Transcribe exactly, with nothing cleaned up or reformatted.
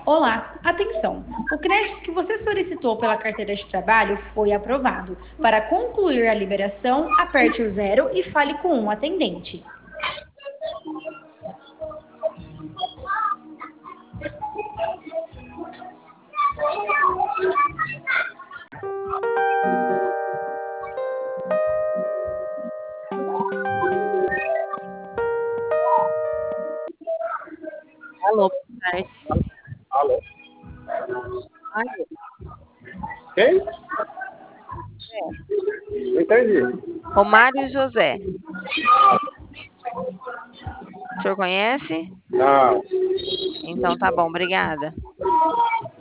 Olá, atenção! O crédito que você solicitou pela carteira de trabalho foi aprovado. Para concluir a liberação, aperte o zero e fale com um atendente. Alô, boa tarde. Alô? Alô, Quem? é. Não entendi. Romário José. O senhor conhece? Não. Então tá bom, obrigada.